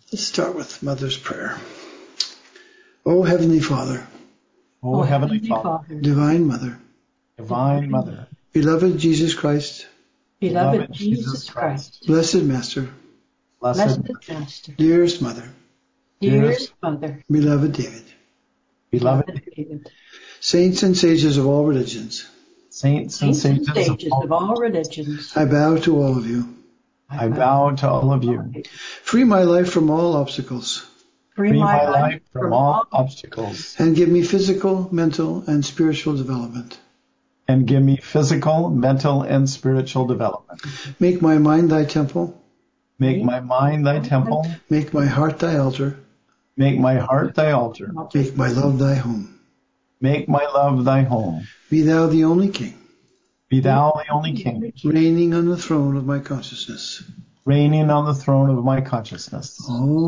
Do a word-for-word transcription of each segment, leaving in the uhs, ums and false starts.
Let's start with Mother's Prayer. O Heavenly Father, O Heavenly Father, Divine Mother, Divine Mother, Beloved Jesus Christ, Beloved Jesus Christ, Blessed Master, Blessed Master, Dearest Mother, Dearest Mother, Beloved David, Beloved David, Saints and Sages of all religions, Saints and Saints and Sages Sages of of all religions, I bow to all of you. I bow to all of you. Free my life from all obstacles, Free Free my my life from all obstacles, and give me physical, mental, and spiritual development. and give me physical, mental, and spiritual development. Make my mind thy temple, Make my mind thy temple, make my heart thy altar, make my heart thy altar, make my love thy home. make my love thy home. Be thou the only King, Be thou the only King, reigning on the throne of my consciousness. reigning on the throne of my consciousness.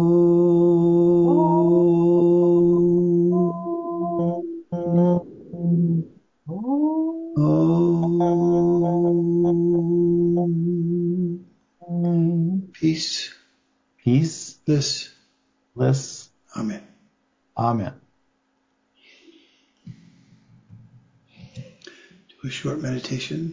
Oh. Oh. Peace. Peace, Bliss. bliss. Amen. Amen. Do a short meditation.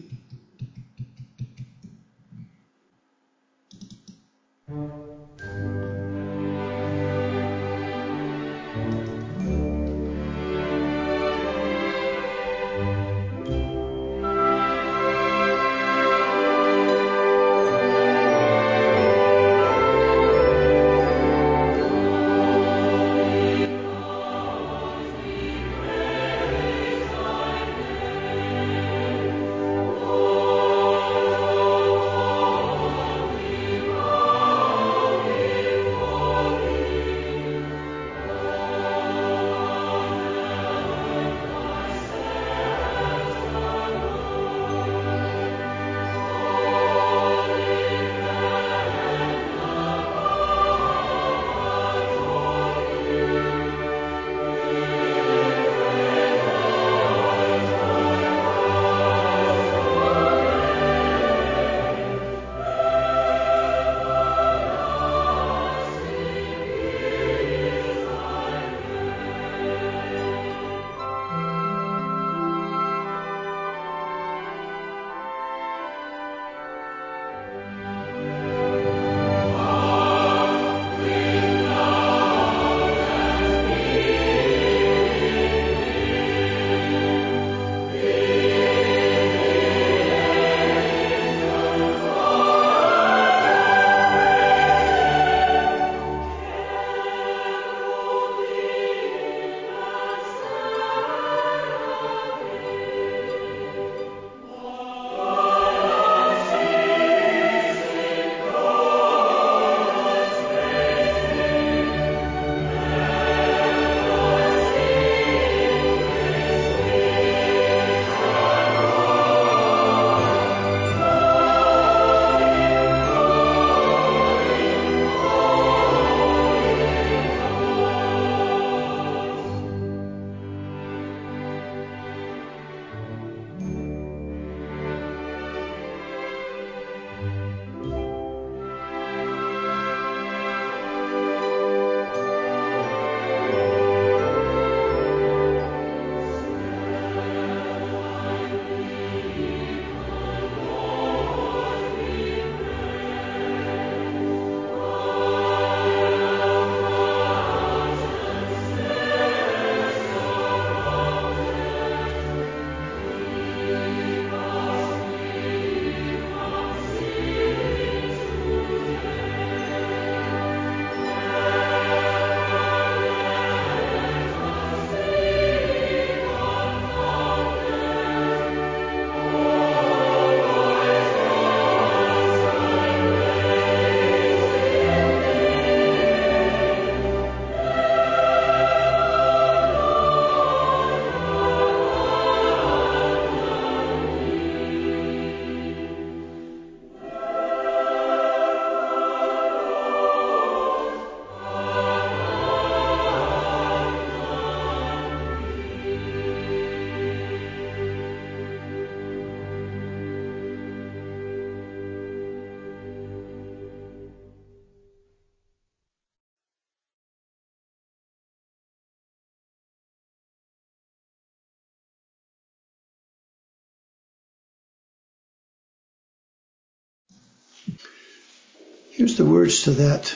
Here's the words to that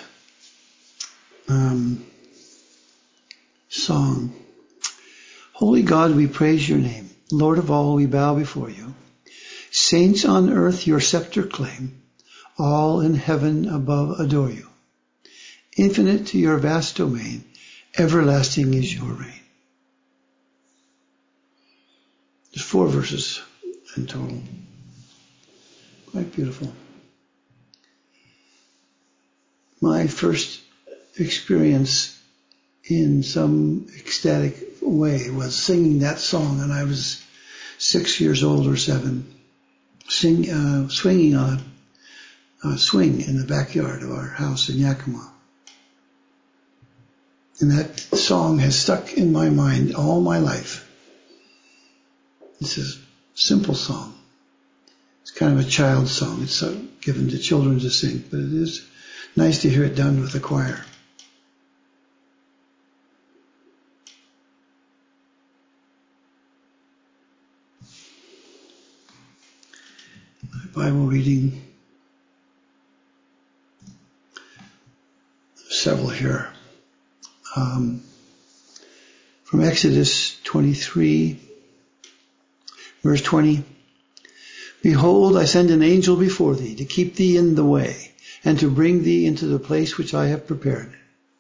um, song. Holy God, we praise your name. Lord of all, we bow before you. Saints on earth your scepter claim. All in heaven above adore you. Infinite to your vast domain, everlasting is your reign. There's four verses in total. Quite beautiful. My first experience in some ecstatic way was singing that song, and I was six years old or seven, sing, uh, swinging on a, a swing in the backyard of our house in Yakima. And that song has stuck in my mind all my life. It's a simple song. It's kind of a child's song. It's uh, given to children to sing, but it is nice to hear it done with a choir. My Bible reading, several here. Um, from Exodus twenty-three, verse twenty. Behold, I send an angel before thee to keep thee in the way and to bring thee into the place which I have prepared.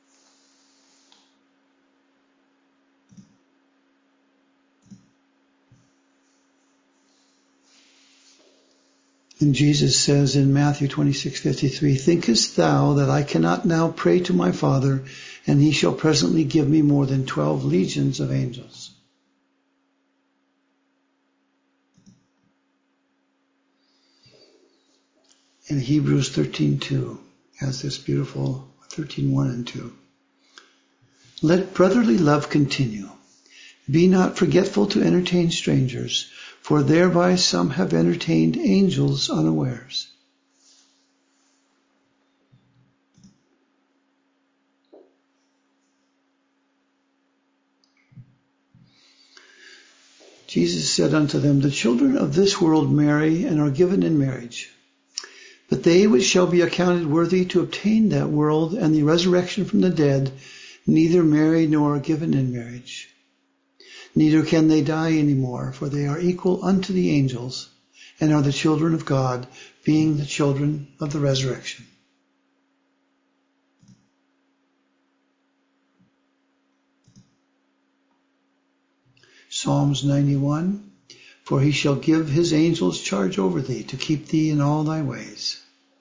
And Jesus says in Matthew twenty-six fifty-three, thinkest thou that I cannot now pray to my Father, and he shall presently give me more than twelve legions of angels? And Hebrews thirteen two has this beautiful thirteen one and two. Let brotherly love continue. Be not forgetful to entertain strangers, for thereby some have entertained angels unawares. Jesus said unto them, the children of this world marry and are given in marriage. But they which shall be accounted worthy to obtain that world and the resurrection from the dead, neither marry nor are given in marriage. Neither can they die any more, for they are equal unto the angels, and are the children of God, being the children of the resurrection. Psalms ninety-one, for he shall give his angels charge over thee, to keep thee in all thy ways.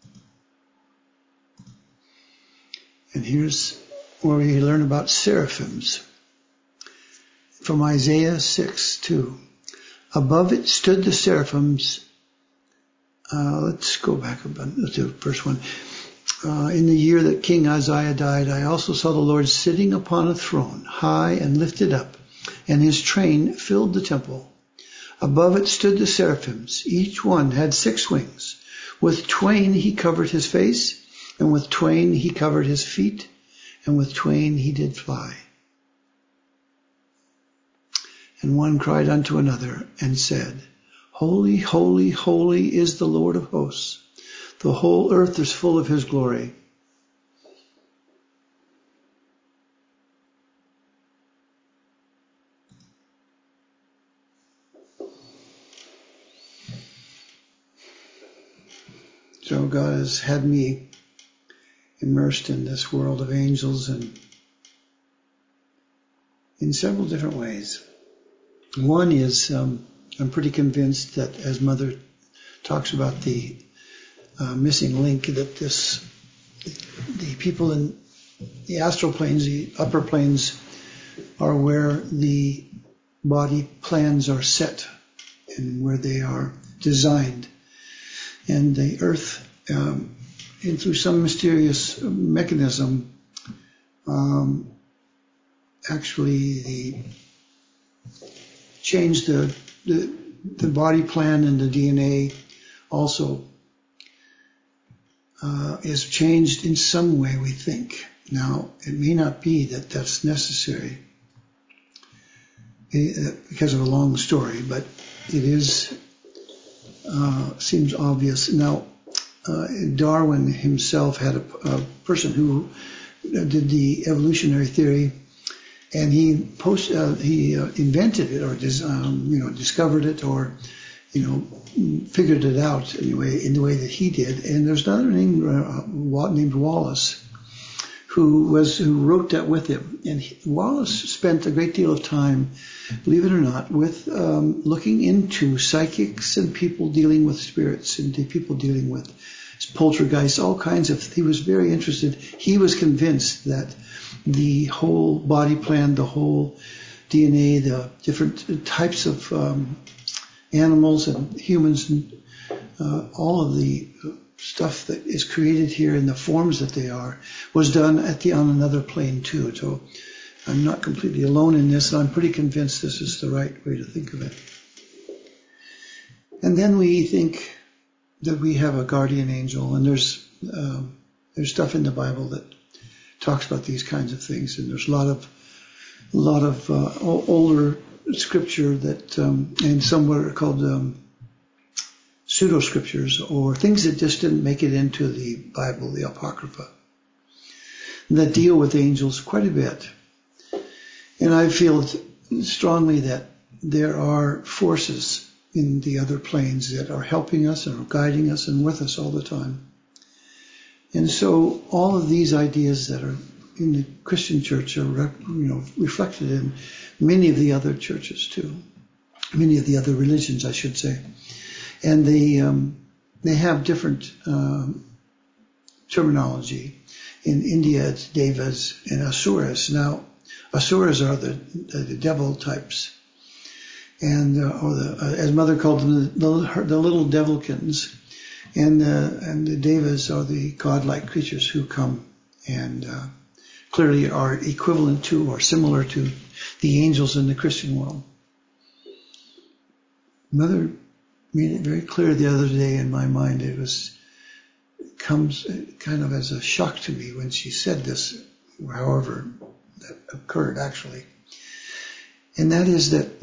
And here's where we learn about seraphims. From Isaiah six two. Above it stood the seraphims. Uh, let's go back a bit to verse one. Uh, in the year that King Uzziah died, I also saw the Lord sitting upon a throne, high and lifted up, and his train filled the temple. Above it stood the seraphims. Each one had six wings. With twain he covered his face, and with twain he covered his feet, and with twain he did fly. And one cried unto another and said, Holy, holy, holy is the Lord of hosts. The whole earth is full of his glory. So God has had me immersed in this world of angels and in several different ways. One is, um, I'm pretty convinced that as Mother talks about the uh, missing link, that this, the people in the astral planes, the upper planes, are where the body plans are set and where they are designed. And the earth, um, and through some mysterious mechanism, um, actually the changed the, the the body plan, and the D N A also uh, is changed in some way, we think. Now, it may not be that that's necessary because of a long story, but it is uh, seems obvious. Now, uh, Darwin himself had a, a person who did the evolutionary theory, and he post uh, he uh, invented it or dis, um, you know discovered it or you know figured it out anyway in the way that he did. And there's another named uh, named Wallace who was who wrote that with him. And he, Wallace spent a great deal of time, believe it or not, with um, looking into psychics and people dealing with spirits and people dealing with poltergeists, all kinds of. He was very interested. He was convinced that the whole body plan, the whole D N A, the different types of um, animals and humans, and uh, all of the stuff that is created here in the forms that they are, was done at the on another plane too. So I'm not completely alone in this, and I'm pretty convinced this is the right way to think of it. And then we think that we have a guardian angel, and there's um, there's stuff in the Bible that talks about these kinds of things, and there's a lot of a lot of uh, older scripture that um, and some what are called um, pseudo scriptures or things that just didn't make it into the Bible, the Apocrypha, that deal with angels quite a bit. And I feel strongly that there are forces in the other planes that are helping us and are guiding us and with us all the time. And so all of these ideas that are in the Christian church are, you know, reflected in many of the other churches too, many of the other religions, I should say. And they um, they have different um, terminology. In India, it's devas and asuras. Now, asuras are the the devil types, and uh, or the uh, as Mother called them, the, the little devilkins, and uh, and the devas are the godlike creatures who come and uh, clearly are equivalent to or similar to the angels in the Christian world. Mother made it very clear the other day in my mind. It was it comes kind of as a shock to me when she said this, however that occurred actually. And that is that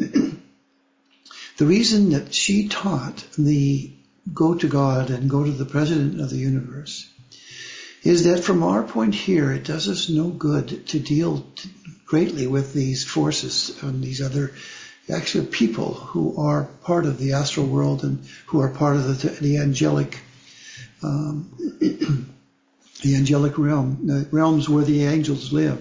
the reason that she taught the go to God and go to the President of the universe is that from our point here, it does us no good to deal greatly with these forces and these other actually people who are part of the astral world and who are part of the, the angelic um, the angelic realm, the realms where the angels live.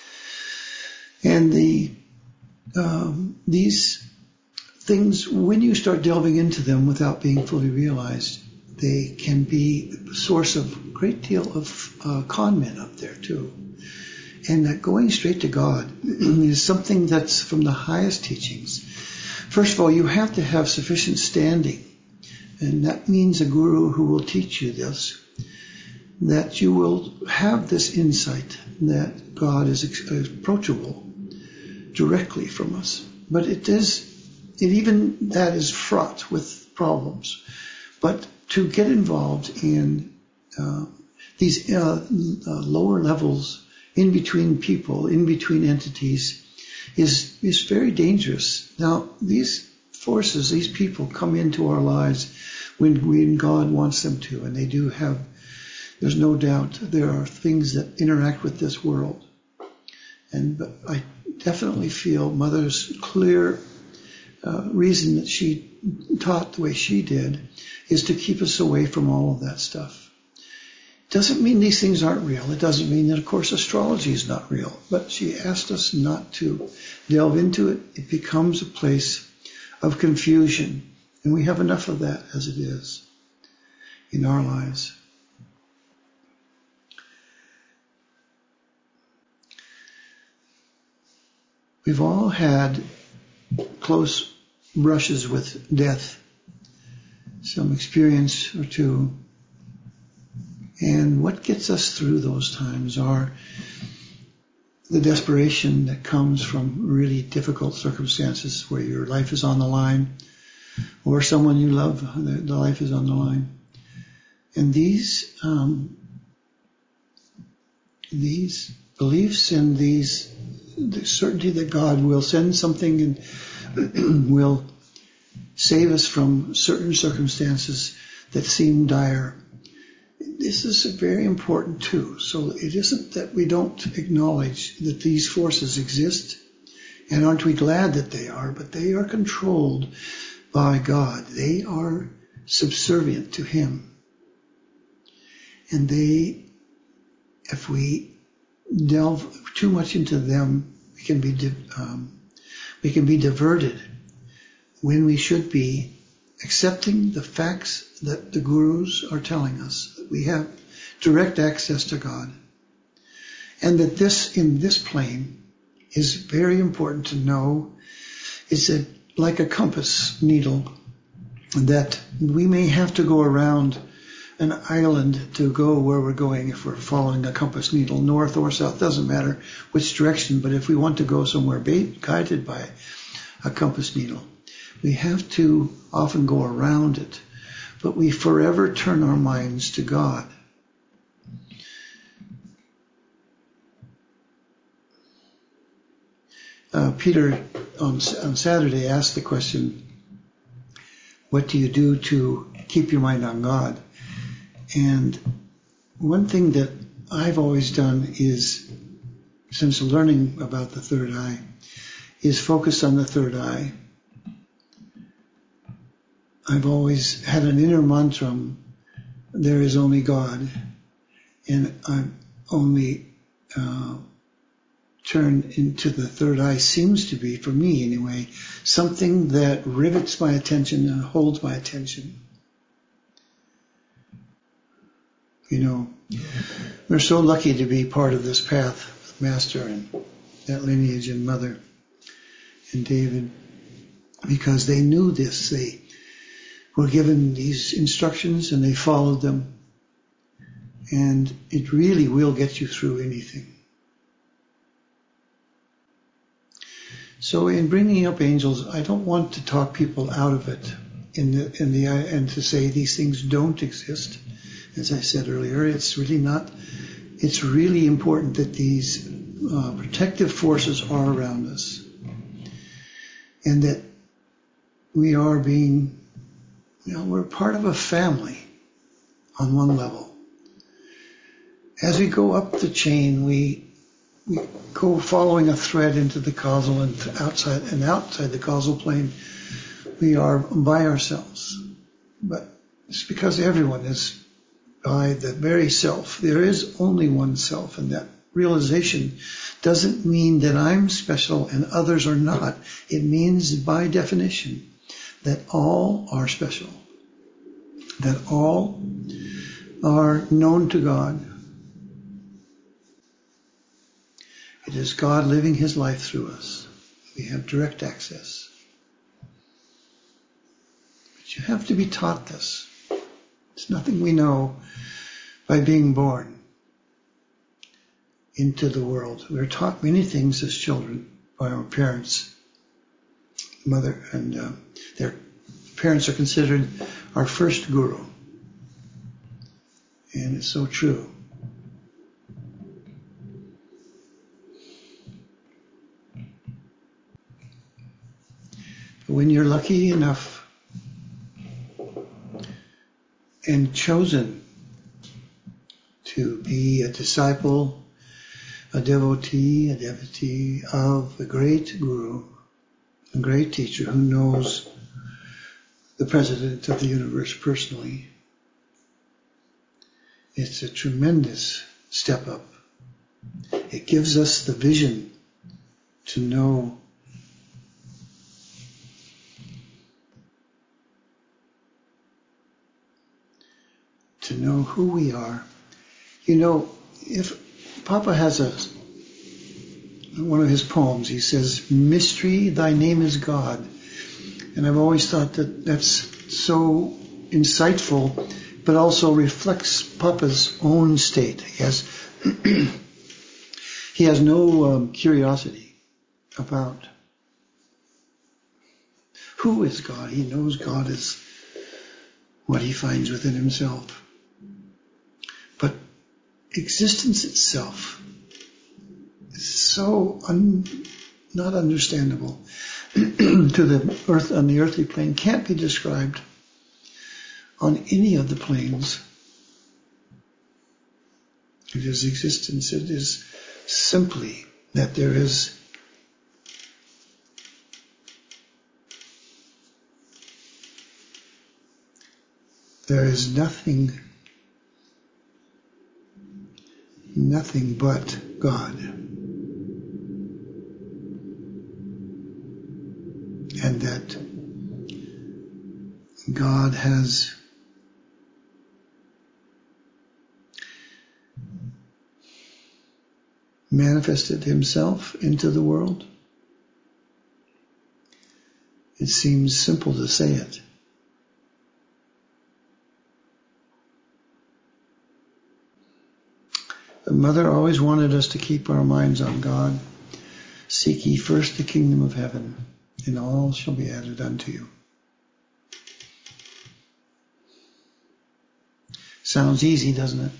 And the um, these things, when you start delving into them without being fully realized, they can be a source of a great deal of uh, con men up there too. And that going straight to God is something that's from the highest teachings. First of all, you have to have sufficient standing. And that means a guru who will teach you this, that you will have this insight that God is approachable directly from us. But it is, it even that is fraught with problems. But to get involved in uh, these uh, uh, lower levels, in between people, in between entities, is is very dangerous. Now, these forces, these people come into our lives when, when God wants them to, and they do have, there's no doubt, there are things that interact with this world. And but I definitely feel Mother's clear uh, reason that she taught the way she did is to keep us away from all of that stuff. Doesn't mean these things aren't real. It doesn't mean that, of course, astrology is not real. But she asked us not to delve into it. It becomes a place of confusion. And we have enough of that as it is in our lives. We've all had close brushes with death, some experience or two. And what gets us through those times are the desperation that comes from really difficult circumstances where your life is on the line or someone you love, the life is on the line. And these um, these beliefs and these the certainty that God will send something and will save us from certain circumstances that seem dire This is very important too. So it isn't that we don't acknowledge that these forces exist, and aren't we glad that they are, but they are controlled by God. They are subservient to Him. And they, if we delve too much into them, we can be um, we can be diverted when we should be accepting the facts that the gurus are telling us, that we have direct access to God, and that this, in this plane, is very important to know. It's a, like a compass needle, that we may have to go around an island to go where we're going if we're following a compass needle, north or south, doesn't matter which direction, but if we want to go somewhere guided by a compass needle, we have to often go around it, but we forever turn our minds to God. Uh, Peter on, on Saturday asked the question, what do you do to keep your mind on God? And one thing that I've always done is, since learning about the third eye, is focus on the third eye. I've always had an inner mantra, there is only God, and I've only uh, turned into the third eye, seems to be, for me anyway, something that rivets my attention and holds my attention. You know, we're so lucky to be part of this path, Master and that lineage and Mother and David, because they knew this. They were given these instructions and they followed them. And it really will get you through anything. So in bringing up angels, I don't want to talk people out of it in the, in the, and to say these things don't exist. As I said earlier, it's really not, it's really important that these uh, protective forces are around us, and that we are being, you know, we're part of a family on one level. As we go up the chain, we we go following a thread into the causal and outside and outside the causal plane. We are by ourselves, but it's because everyone is by the very self. There is only one self, and that realization doesn't mean that I'm special and others are not. It means, by definition, that all are special, that all are known to God. It is God living His life through us. We have direct access. But you have to be taught this. It's nothing we know by being born into the world. We're taught many things as children by our parents, mother, and uh, their parents are considered our first guru. And it's so true. But when you're lucky enough and chosen to be a disciple, a devotee, a devotee of a great guru, a great teacher who knows the president of the universe personally, it's a tremendous step up. It gives us the vision to know to know who we are. You know, if Papa has a one of his poems, he says, "Mystery, thy name is God." And I've always thought that that's so insightful, but also reflects Papa's own state. He has he has no um, curiosity about who is God. He knows God is what he finds within himself. But existence itself is so un, not understandable to the earth, on the earthly plane, can't be described on any of the planes. It is existence. It is simply that there is there is nothing, nothing but God. And that God has manifested himself into the world. It seems simple to say it. The Mother always wanted us to keep our minds on God. Seek ye first the kingdom of heaven, and all shall be added unto you. Sounds easy, doesn't it?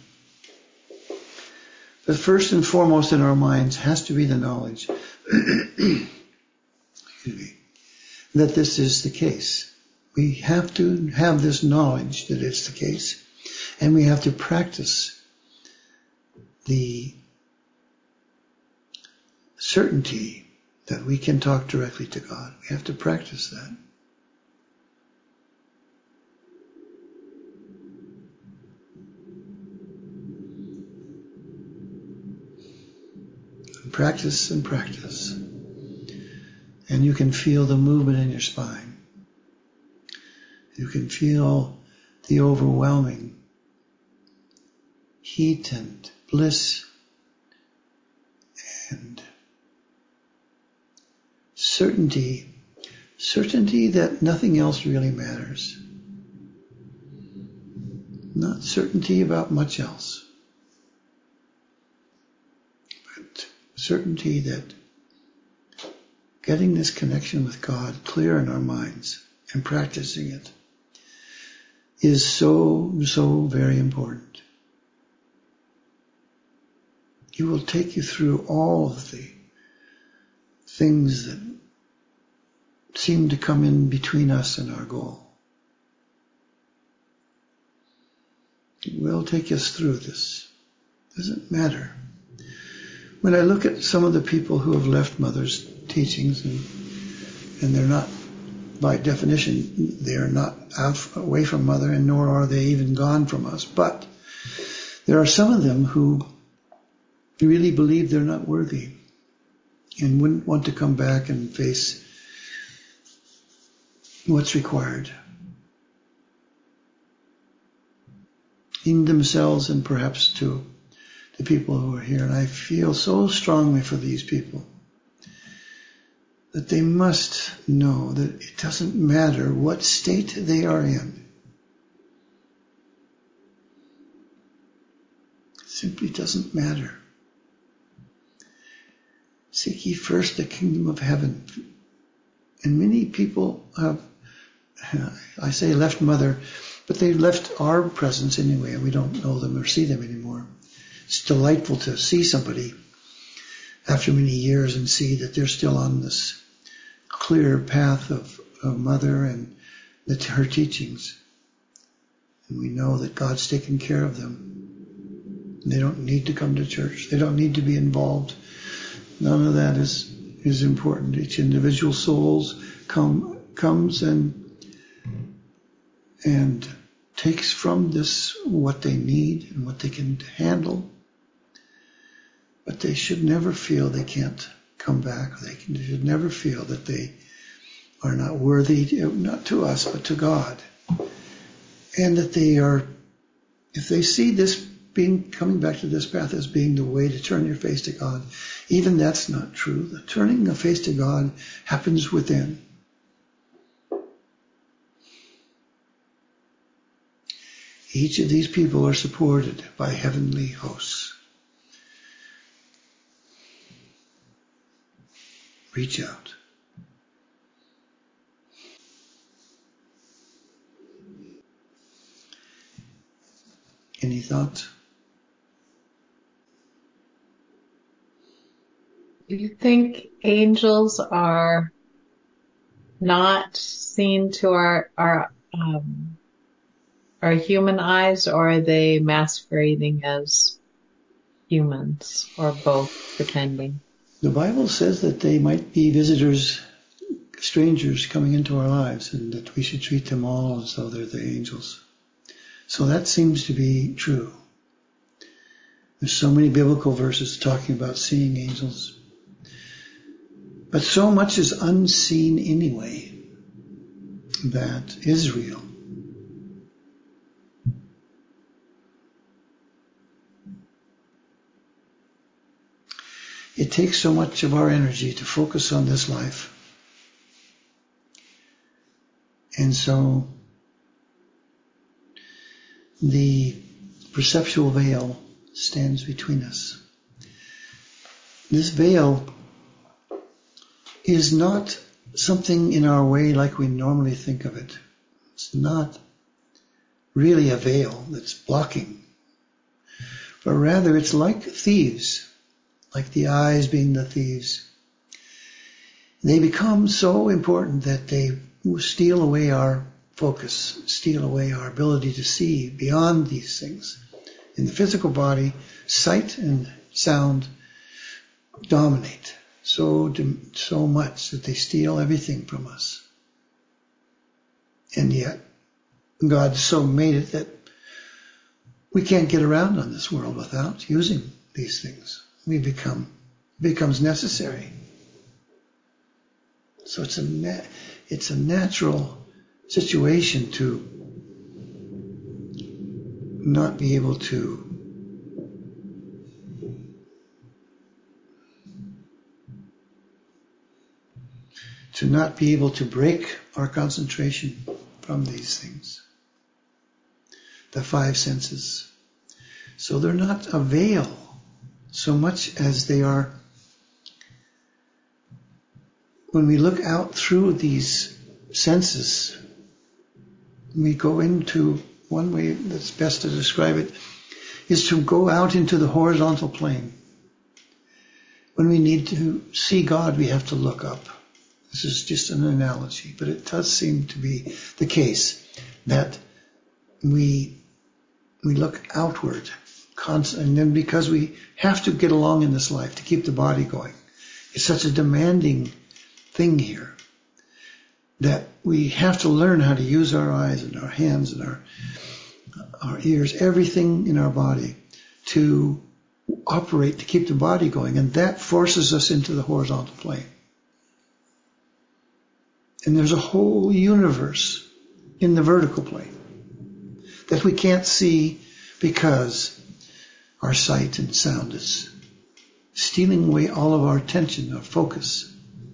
But first and foremost in our minds has to be the knowledge excuse me, that this is the case. We have to have this knowledge that it's the case, and we have to practice the certainty that we can talk directly to God. We have to practice that. And practice and practice. And you can feel the movement in your spine. You can feel the overwhelming heat and bliss and certainty, certainty that nothing else really matters. Not certainty about much else, but certainty that getting this connection with God clear in our minds and practicing it is so, so very important. It will take you through all of the things that seem to come in between us and our goal. It will take us through this. Doesn't matter. When I look at some of the people who have left Mother's teachings, and, and they're not, by definition, they are not out away from Mother, and nor are they even gone from us. But there are some of them who really believe they're not worthy and wouldn't want to come back and face what's required in themselves and perhaps to the people who are here. And I feel so strongly for these people that they must know that it doesn't matter what state they are in. It simply doesn't matter. Seek ye first the kingdom of heaven. And many people have, I say left Mother, but they left our presence anyway, and we don't know them or see them anymore. It's delightful to see somebody after many years and see that they're still on this clear path of, of Mother and the, her teachings. And we know that God's taken care of them. They don't need to come to church. They don't need to be involved. None of that is is important. Each individual souls come comes and and takes from this what they need and what they can handle. But they should never feel they can't come back. They, can, they should never feel that they are not worthy, to, not to us, but to God. And that they are, if they see this being, coming back to this path as being the way to turn your face to God, even that's not true. The turning the face to God happens within. Each of these people are supported by heavenly hosts. Reach out. Any thoughts? Do you think angels are not seen to our our um, our human eyes, or are they masquerading as humans, or both, depending? The Bible says that they might be visitors, strangers coming into our lives, and that we should treat them all as though they're the angels. So that seems to be true. There's so many biblical verses talking about seeing angels. But so much is unseen anyway that is real. It takes so much of our energy to focus on this life. And so the perceptual veil stands between us. This veil is not something in our way like we normally think of it. It's not really a veil that's blocking, but rather it's like thieves, like the eyes being the thieves. They become so important that they steal away our focus, steal away our ability to see beyond these things. In the physical body, sight and sound dominate so so much that they steal everything from us. And yet, God so made it that we can't get around on this world without using these things. We become, it becomes necessary. So it's a na- it's a natural situation to not be able to to not be able to break our concentration from these things, the five senses. So they're not a veil so much as they are, when we look out through these senses, we go into, one way that's best to describe it is to go out into the horizontal plane. When we need to see God, we have to look up. This is just an analogy, but it does seem to be the case that we we look outward, and then because we have to get along in this life to keep the body going. It's such a demanding thing here that we have to learn how to use our eyes and our hands and our our ears, everything in our body to operate, to keep the body going, and that forces us into the horizontal plane. And there's a whole universe in the vertical plane that we can't see because our sight and sound is stealing away all of our attention, our focus.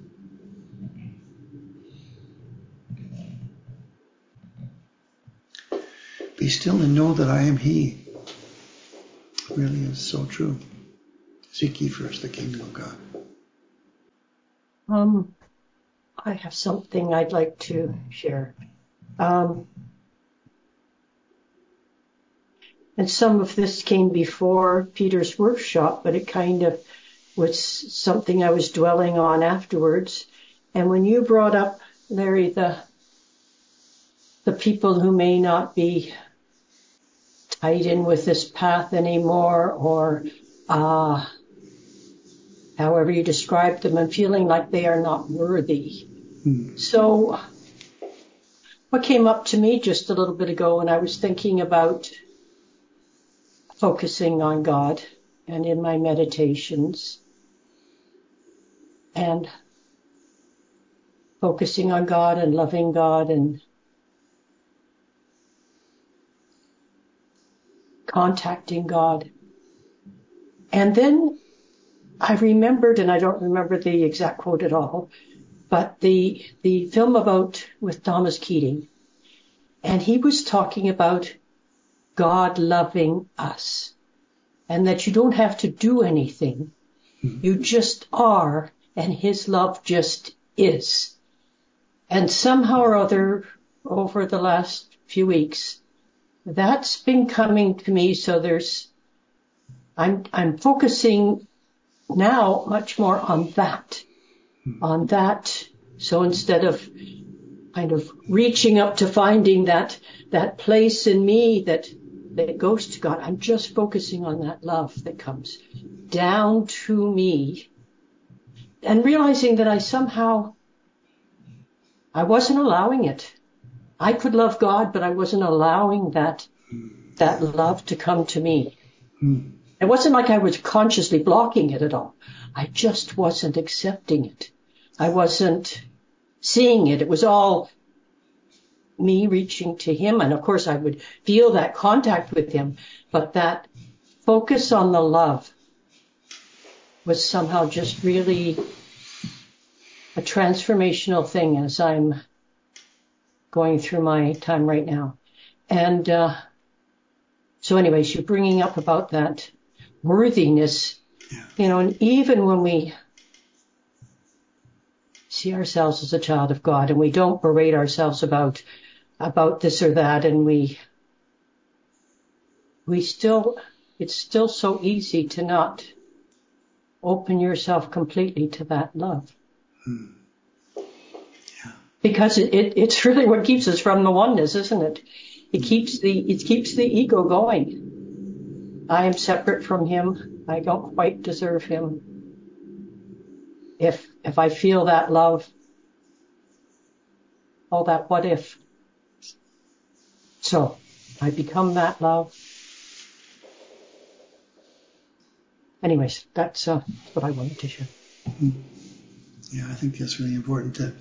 Be still and know that I am He. It really is so true. Seek ye first the kingdom of God. Um, I have something I'd like to share. Um, and some of this came before Peter's workshop, but it kind of was something I was dwelling on afterwards. And when you brought up, Larry, the the people who may not be tied in with this path anymore, or uh, however you describe them, and feeling like they are not worthy. Hmm. So what came up to me just a little bit ago when I was thinking about focusing on God and in my meditations and focusing on God and loving God and contacting God. And then I remembered, and I don't remember the exact quote at all, but the the film about with Thomas Keating, and he was talking about God loving us, and that you don't have to do anything. Mm-hmm. You just are, and His love just is. And somehow or other, over the last few weeks, that's been coming to me. So there's, I'm I'm focusing now much more on that, on that. So instead of kind of reaching up to finding that that place in me that that goes to God. I'm just focusing on that love that comes down to me, and realizing that I somehow, I wasn't allowing it. I could love God, but I wasn't allowing that, that love to come to me. Mm. It wasn't like I was consciously blocking it at all. I just wasn't accepting it. I wasn't seeing it. It was all me reaching to him. And of course I would feel that contact with him, but that focus on the love was somehow just really a transformational thing as I'm going through my time right now. And uh, so anyways, you're bringing up about that worthiness, Yeah. you know, and even when we see ourselves as a child of God and we don't berate ourselves about about this or that, and we we still, it's still so easy to not open yourself completely to that love. Hmm. Yeah. Because it, it, it's really what keeps us from the oneness, isn't it? It keeps the, it keeps the ego going. I am separate from him. I don't quite deserve him. If, if I feel that love, all that what if. So I become that love. Anyways, that's uh, what I wanted to share. Hmm. Yeah, I think that's really important to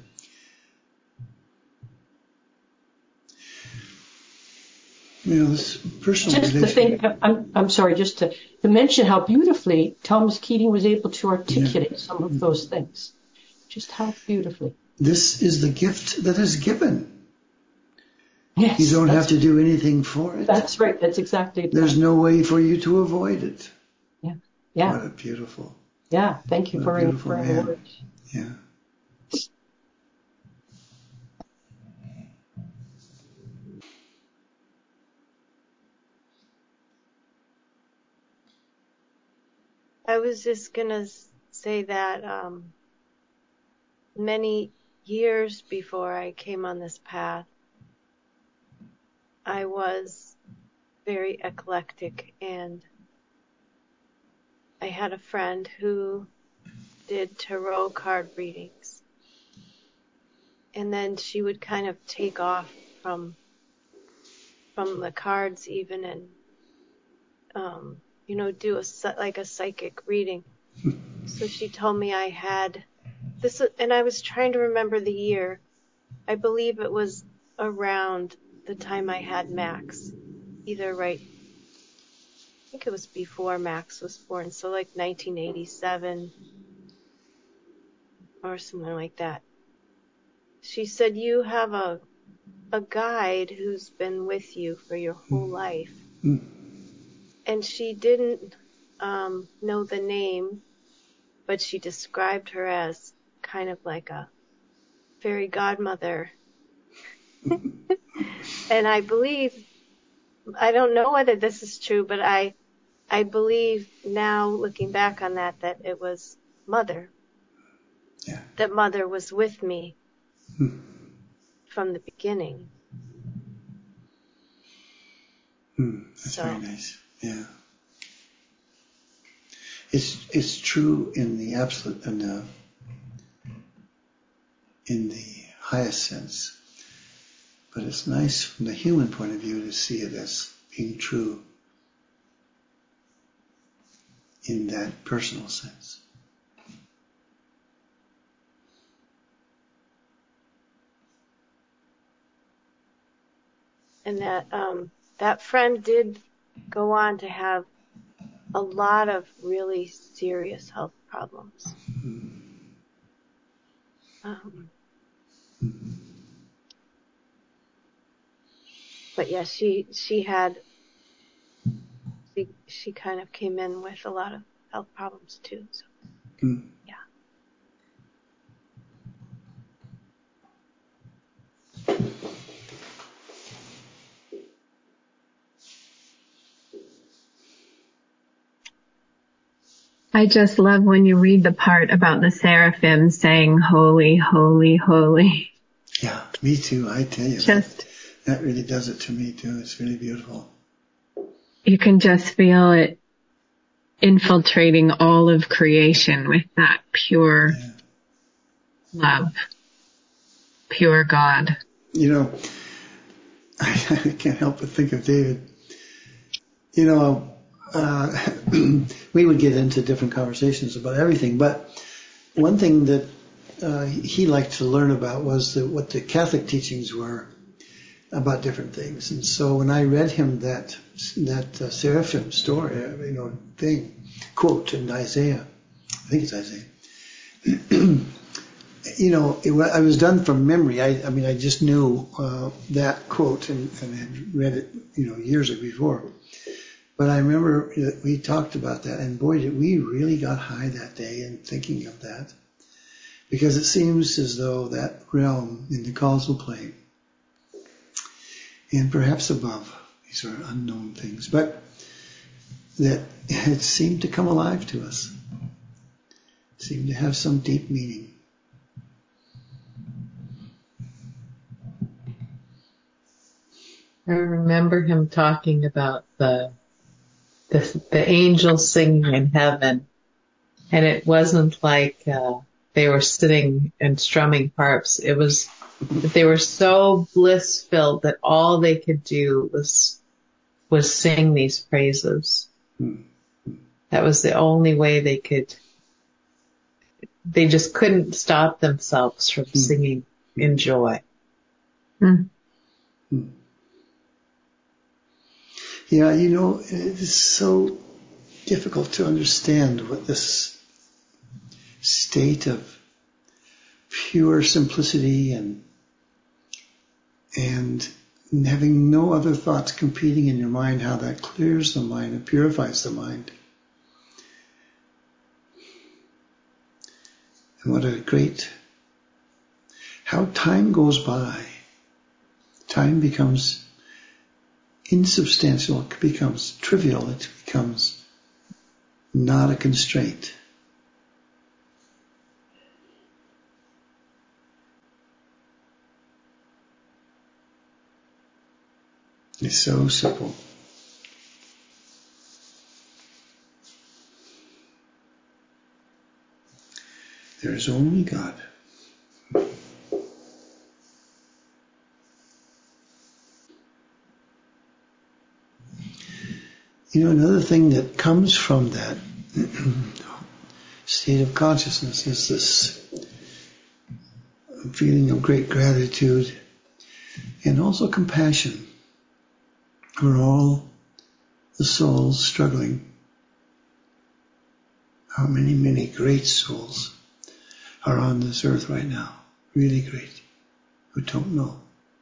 you know, this personal just to relationship. think, I'm, I'm sorry, just to, to mention how beautifully Thomas Keating was able to articulate Yeah. some of those things. Just how beautifully. This is the gift that is given. Yes, You don't have that's- to do anything for it. That's right. That's exactly it. There's no way for you to avoid it. Yeah. Yeah. What a beautiful, Yeah. Thank you what for a beautiful remembering the man. words. Yeah. I was just gonna say that um, many years before I came on this path, I was very eclectic, and I had a friend who did tarot card readings, and then she would kind of take off from from the cards even, and um, you know, do a like a psychic reading. So she told me I had this, and I was trying to remember the year. I believe it was around the time I had Max, either right, I think it was before Max was born, so like nineteen eighty-seven or something like that. She said, you have a a guide who's been with you for your whole life. Mm. And she didn't um, know the name, but she described her as kind of like a fairy godmother. And I believe, I don't know whether this is true, but I I believe now, looking back on that, that it was Mother. Yeah. That Mother was with me Hmm. from the beginning. Hmm. That's So. very nice. Yeah. It's it's true in the absolute in the in the highest sense, but it's nice from the human point of view to see it as being true in that personal sense. And that um, that friend did go on to have a lot of really serious health problems. Um, but yeah, she she had she she kind of came in with a lot of health problems too. So Hmm. yeah. I just love when you read the part about the seraphim saying, holy, holy, holy. Yeah, me too. I tell you, Just, that, that really does it to me too. It's really beautiful. you can just feel it infiltrating all of creation with that pure Yeah. love, pure God. You know, I can't help but think of David. You know, uh, we would get into different conversations about everything, but one thing that uh, he liked to learn about was the, what the Catholic teachings were about different things. And so when I read him that that uh, seraphim story, you know, thing, quote in Isaiah, I think it's Isaiah, you know, it, I was done from memory. I, I mean, I just knew uh, that quote and, and had read it, you know, years before. But I remember that we talked about that, and boy, did we really got high that day in thinking of that, because it seems as though that realm in the causal plane, and perhaps above, these are unknown things, but that it seemed to come alive to us, seemed to have some deep meaning. I remember him talking about the, the, the angels singing in heaven. And it wasn't like, uh, they were sitting and strumming harps. It was that they were so bliss filled that all they could do was, was sing these praises. That was the only way they could, they just couldn't stop themselves from singing in joy. Mm. Yeah, you know, it is so difficult to understand what this state of pure simplicity and and having no other thoughts competing in your mind, how that clears the mind and purifies the mind. And what a great, how time goes by. Time becomes insubstantial, it becomes trivial, it becomes not a constraint. It's so simple. There is only God. You know, another thing that comes from that state of consciousness is this feeling of great gratitude and also compassion for all the souls struggling. How many, many great souls are on this earth right now, really great, who don't know.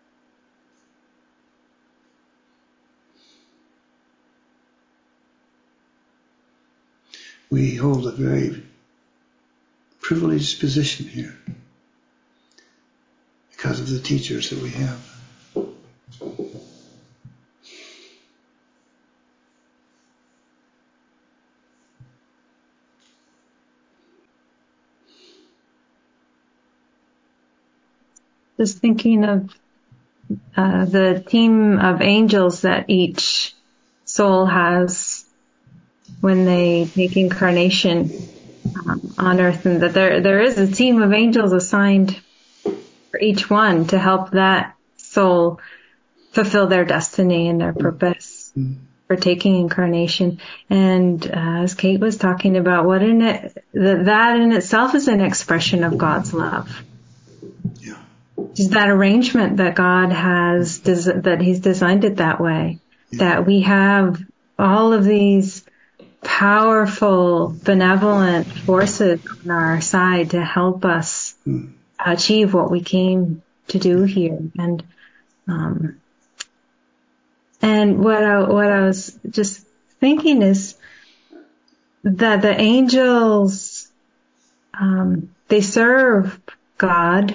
We hold a very privileged position here because of the teachers that we have. Just thinking of uh, the team of angels that each soul has when they take incarnation um, on earth, and that there there is a team of angels assigned for each one to help that soul fulfill their destiny and their purpose mm-hmm. for taking incarnation. And uh, as Kate was talking about, what in it that, that in itself is an expression of God's love. Yeah. Is that arrangement that God has, des- that He's designed it that way, yeah. That we have all of these powerful, benevolent forces on our side to help us mm. achieve what we came to do here. And um, and what I, what I was just thinking is that the angels, um, they serve God,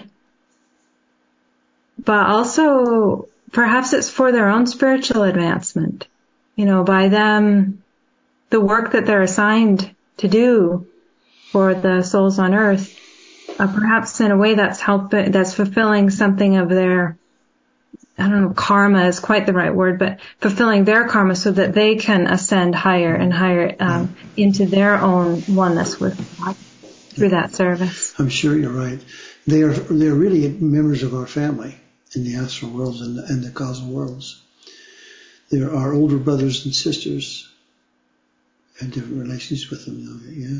but also perhaps it's for their own spiritual advancement. You know, by them, the work that they're assigned to do for the souls on earth, uh, perhaps in a way that's helping, that's fulfilling something of their I don't know, karma is quite the right word, but fulfilling their karma so that they can ascend higher and higher um, into their own oneness with God through that service. I'm sure you're right. They are they are really members of our family in the astral worlds and the, and the causal worlds. There are older brothers and sisters and different relations with them now, yeah.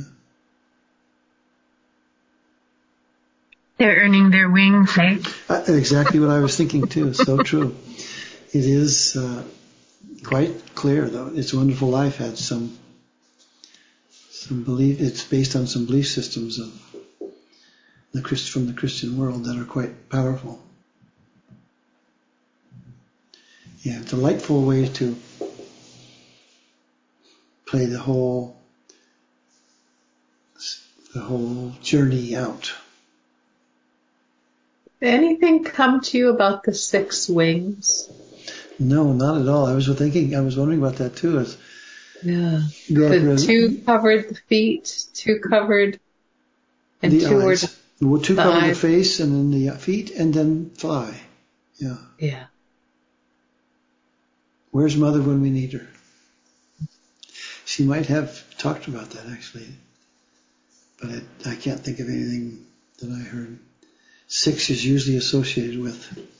They're earning their wings, eh? Uh, exactly what I was thinking too. So true. It is uh, quite clear, though. It's a Wonderful Life had some some belief. It's based on some belief systems of the Christ from the Christian world that are quite powerful. Yeah, delightful way to play the whole the whole journey out. Did anything come to you about the six wings? No, not at all. I was thinking, I was wondering about that too. As Yeah. The two covered the feet, two covered, and the two eyes. were Well, two the cover the eyes. face and then the feet and then fly. Yeah. Yeah. Where's Mother when we need her? She might have talked about that actually, but I, I can't think of anything that I heard. Six is usually associated with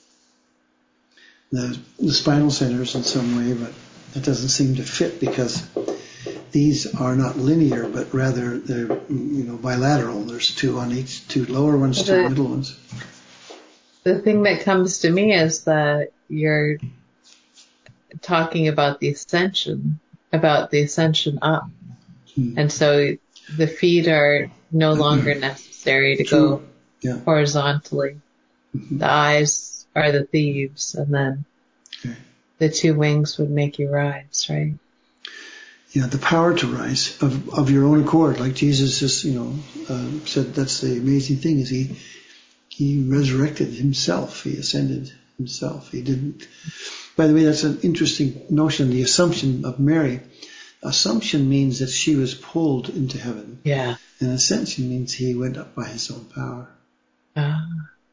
the, the spinal centers in some way, but it doesn't seem to fit because these are not linear, but rather they're, you know, bilateral. There's two on each, two lower ones, two The- middle ones. The thing that comes to me is that you're talking about the ascension, about the ascension up. Hmm. And so the feet are no longer necessary to go True. Yeah. horizontally. Mhm. The eyes are the thieves, and then Okay. the two wings would make you rise, right? Yeah, the power to rise of, of your own accord, like Jesus just, you know, uh, said. That's the amazing thing is he he resurrected himself. He ascended himself. He didn't. By the way, that's an interesting notion. The assumption of Mary. Assumption means that she was pulled into heaven, Yeah. and ascension means he went up by his own power. Ah.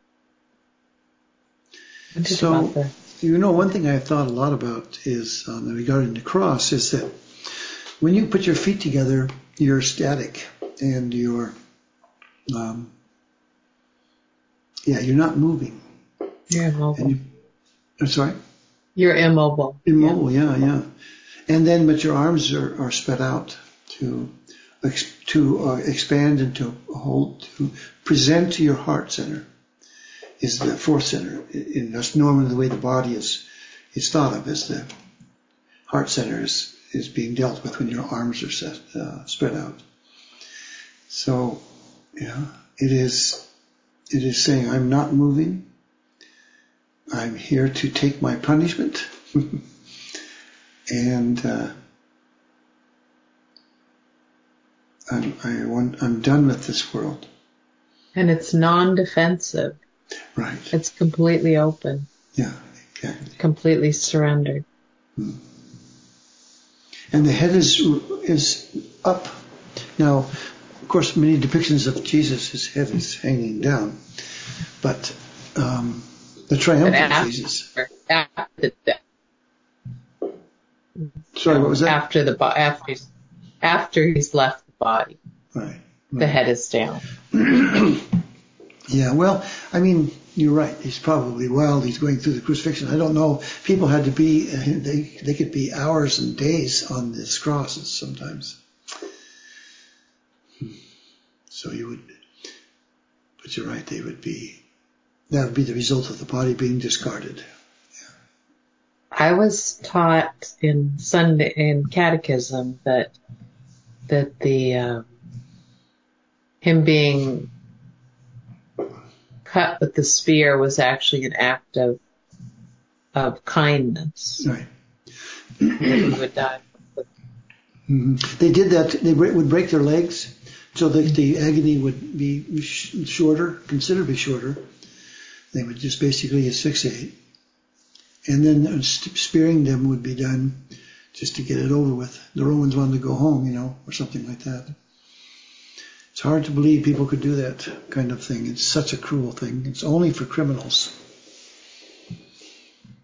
What did So, about that? you know, one thing I've thought a lot about is um, regarding the cross is that when you put your feet together, you're static and you're, um, yeah, you're not moving. You're immobile. And you, I'm sorry? You're immobile. Immobile, yeah, yeah. And then, but your arms are, are spread out to ex- to uh, expand and to hold, to present to your heart center is the fourth center. And that's normally the way the body is is thought of as the heart center is, is being dealt with when your arms are set, uh, spread out. So, yeah, it is it is saying, I'm not moving. I'm here to take my punishment. And uh, I'm, I want, I'm done with this world. And it's non-defensive. Right. It's completely open, Yeah, exactly. completely surrendered. Hmm. And the head is is up. Now, of course, many depictions of Jesus, his head is hanging down. But um, the triumphant after, Jesus. After the death. Sorry, what was that? After the bo- after he's, after he's left the body, Right. right. the head is down. Yeah, well, I mean, you're right. He's probably wild. He's going through the crucifixion. I don't know. People had to be, they they could be hours and days on this crosses sometimes. So you would, but you're right. They would be, that would be the result of the body being discarded. I was taught in Sunday in catechism that that the um, him being cut with the spear was actually an act of of kindness. Right. That he would die. Mm-hmm. They did that. They would break their legs so that the agony would be sh- shorter, considerably shorter. They would just basically asphyxiate. And then spearing them would be done just to get it over with. The Romans wanted to go home, you know, or something like that. It's hard to believe people could do that kind of thing. It's such a cruel thing. It's only for criminals.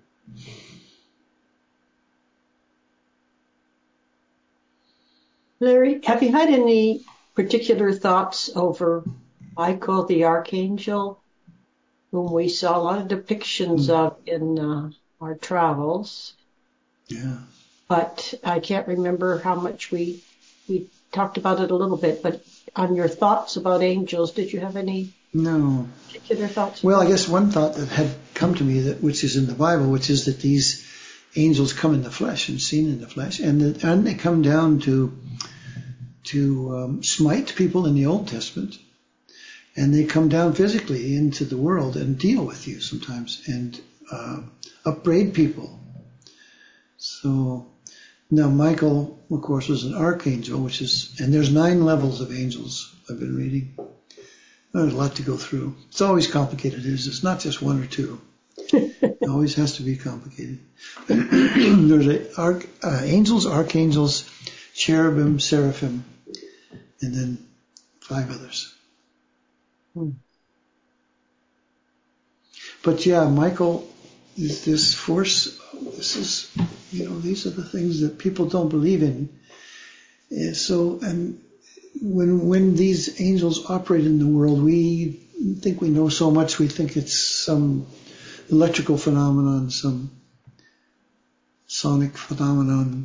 Larry, have you had any particular thoughts over Michael the Archangel, whom we saw a lot of depictions of in uh, our travels? Yeah. But I can't remember how much we we talked about it a little bit. But on your thoughts about angels, did you have any No. particular thoughts? Well, I guess one thought that had come to me, that which is in the Bible, which is that these angels come in the flesh and seen in the flesh, and that, and they come down to to um, smite people in the Old Testament, and they come down physically into the world and deal with you sometimes and uh, upbraid people. So now Michael, of course, was an archangel, which is, and there's nine levels of angels I've been reading. There's a lot to go through. It's always complicated. It's it's not just one or two. It always has to be complicated. There's a, arch, uh, angels, archangels, cherubim, seraphim, and then five others. Hmm. But yeah, Michael is this force. This is, you know, these are the things that people don't believe in. And so, and when when these angels operate in the world, we think we know so much. We think it's some electrical phenomenon, some sonic phenomenon.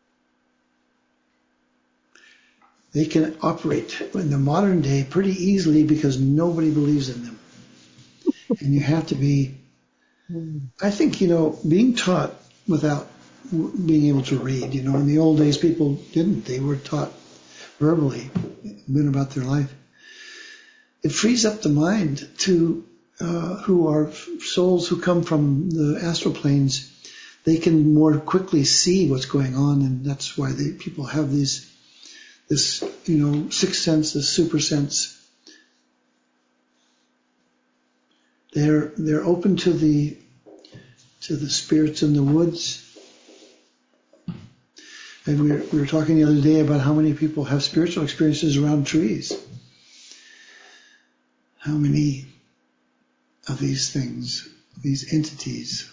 They can operate in the modern day pretty easily because nobody believes in them. And you have to be, I think, you know, being taught without being able to read. You know, in the old days, people didn't. They were taught verbally, been about their life. It frees up the mind to, uh, who are souls who come from the astral planes. They can more quickly see what's going on, and that's why they, people have these, this, you know, sixth sense, this super sense. They're they're open to the to the spirits in the woods. And we were, we were talking the other day about how many people have spiritual experiences around trees. How many of these things, these entities?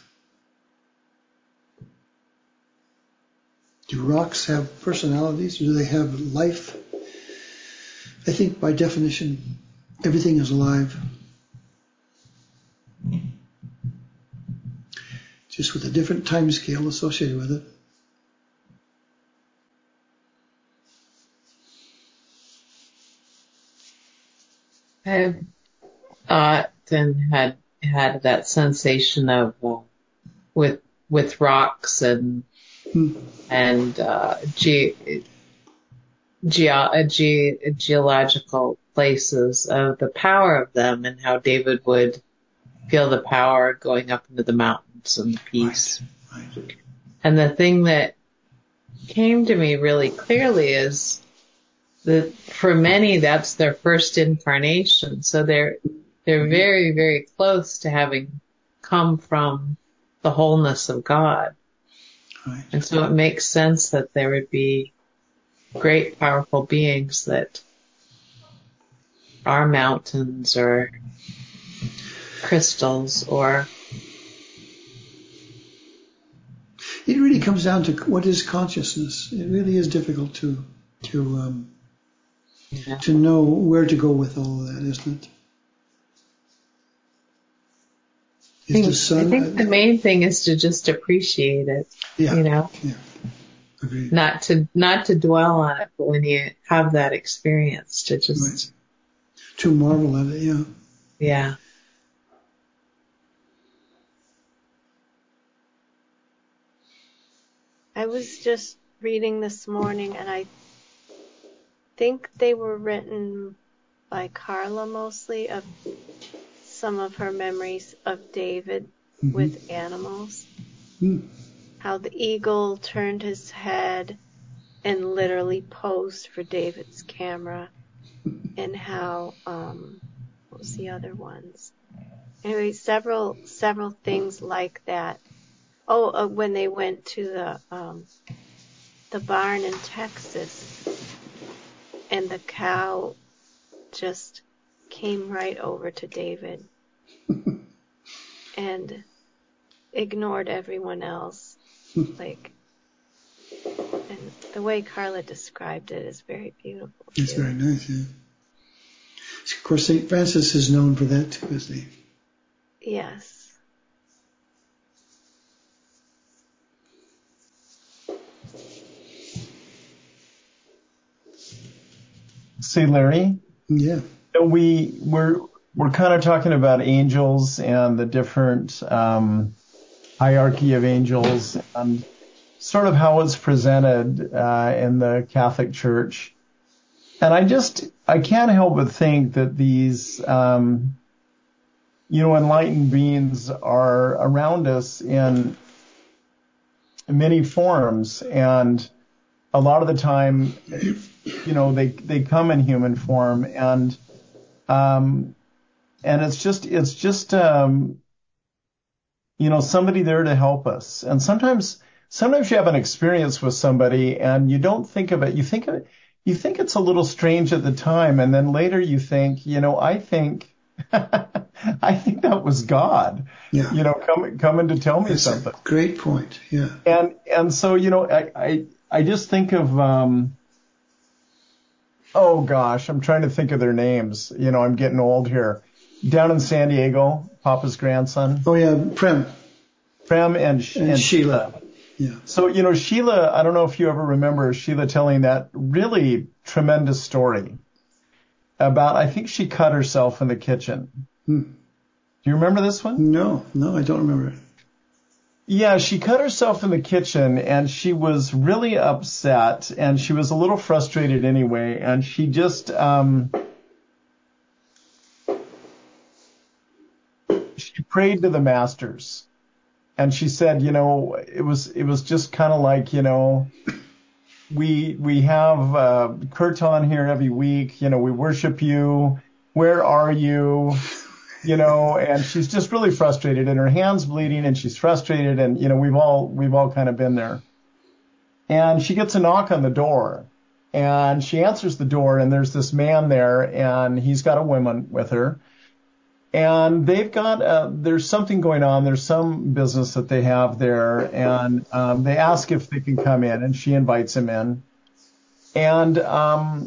Do rocks have personalities? Do they have life? I think by definition, everything is alive. Just with a different time scale associated with it. I've thought and had had that sensation of uh, with with rocks and Hmm. and uh, ge- geo- ge- geological places of the power of them, and how David would feel the power going up into the mountains and the peace. Right, right. And the thing that came to me really clearly is that for many, that's their first incarnation. So they're, they're very, very close to having come from the wholeness of God. Right. And so it makes sense that there would be great, powerful beings that are mountains or crystals or... It really comes down to what is consciousness. It really is difficult to to um, Yeah. to know where to go with all of that, isn't it? I think, Is the sun? I think the main thing is to just appreciate it, yeah, you know, yeah, agreed. not to, not to dwell on it, but when you have that experience to just, Right. To marvel at it, yeah. yeah. I was just reading this morning, and I think they were written by Carla mostly, of some of her memories of David Mhm. with animals. Mm. How the eagle turned his head and literally posed for David's camera, and how, um, what was the other ones? Anyway, several, several things like that. Oh, uh, when they went to the, um, the barn in Texas, and the cow just came right over to David and ignored everyone else. Like, and the way Carla described it is very beautiful. It's too. very nice, yeah. Of course, Saint Francis is known for that too, isn't he? Yes. See, Larry, Yeah. we we're we're kind of talking about angels and the different um, hierarchy of angels and sort of how it's presented uh, in the Catholic Church. And I just I can't help but think that these um, you know enlightened beings are around us in many forms, and a lot of the time, you know, they they come in human form, and um, and it's just it's just um, you know somebody there to help us. And sometimes sometimes you have an experience with somebody, and you don't think of it. You think of it. You think it's a little strange at the time, and then later you think, you know, I think I think that was God. Yeah. You know, coming coming to tell me That's something. a great point. Yeah. And and so you know, I I, I just think of. Um, Oh gosh, I'm trying to think of their names. You know, I'm getting old here. Down in San Diego, Papa's grandson, Oh yeah, Prem Prem and, Sh- and, and Sheila. Yeah. So, you know, Sheila, I don't know if you ever remember Sheila telling that really tremendous story about, I think she cut herself in the kitchen. Hmm. Do you remember this one? No, no, I don't remember it. Yeah, she cut herself in the kitchen, and she was really upset, and she was a little frustrated anyway, and she just um, she prayed to the masters, and she said, you know, it was it was just kind of like, you know, we we have uh, Kirtan here every week, you know, we worship you. Where are you? You know, and she's just really frustrated, and her hand's bleeding, and she's frustrated, and you know, we've all we've all kind of been there. And she gets a knock on the door, and she answers the door, and there's this man there, and he's got a woman with her, and they've got uh, there's something going on. There's some business that they have there, and um, they ask if they can come in, and she invites him in, and um,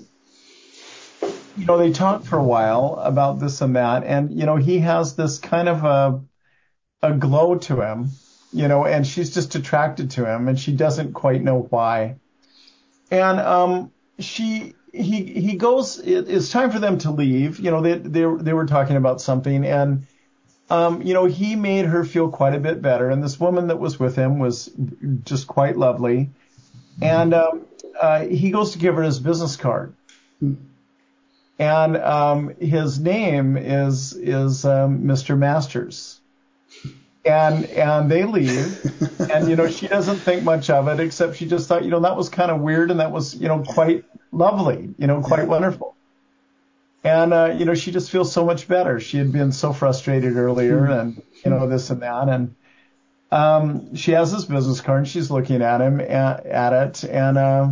you know, they talk for a while about this and that, and, you know, he has this kind of a, a glow to him, you know, and she's just attracted to him, and she doesn't quite know why. And, um, she, he, he goes, it, it's time for them to leave, you know, they, they, they were talking about something, and, um, you know, he made her feel quite a bit better, and this woman that was with him was just quite lovely, and, um, uh, he goes to give her his business card. Hmm. And um, his name is is um, Mister Masters, and and they leave, and you know she doesn't think much of it, except she just thought, you know, that was kind of weird, and that was, you know, quite lovely, you know, quite wonderful, and uh, you know she just feels so much better. She had been so frustrated earlier, and you know this and that, and um, she has his business card, and she's looking at him at, at it, and. Uh,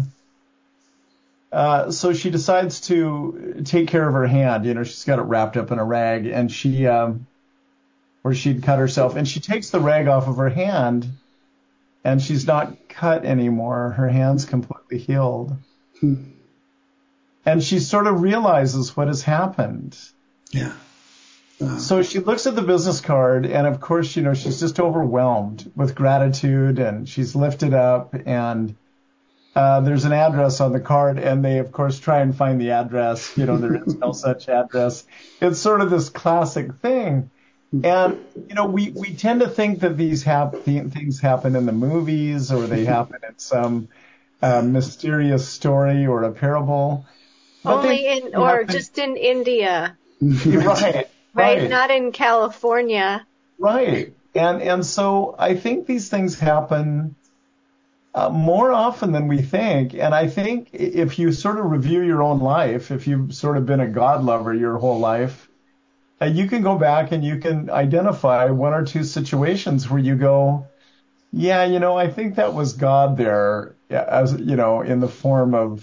Uh, so she decides to take care of her hand. You know, she's got it wrapped up in a rag, and she, um, where she'd cut herself, and she takes the rag off of her hand, and she's not cut anymore. Her hand's completely healed. Hmm. And she sort of realizes what has happened. Yeah. Uh, so she looks at the business card, and of course, you know, she's just overwhelmed with gratitude, and she's lifted up, and Uh, there's an address on the card, and they, of course, try and find the address. You know, there is no such address. It's sort of this classic thing. And, you know, we, we tend to think that these hap- things happen in the movies, or they happen in some uh, mysterious story or a parable. But Only in, or happen- just in India. right, right. Right, not in California. Right. And, and so I think these things happen Uh, more often than we think. And I think if you sort of review your own life, if you've sort of been a God lover your whole life, uh, you can go back and you can identify one or two situations where you go, yeah, you know, I think that was God there, as, you know, in the form of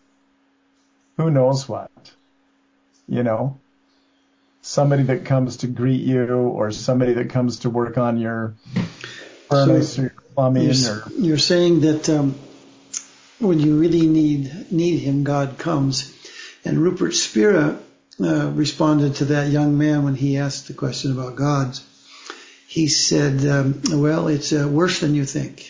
who knows what, you know, somebody that comes to greet you, or somebody that comes to work on your furnace, so, or plumbing, you're, or you're saying that um, when you really need need him, God comes. And Rupert Spira uh, responded to that young man when he asked the question about God. He said, um, well, it's uh, worse than you think.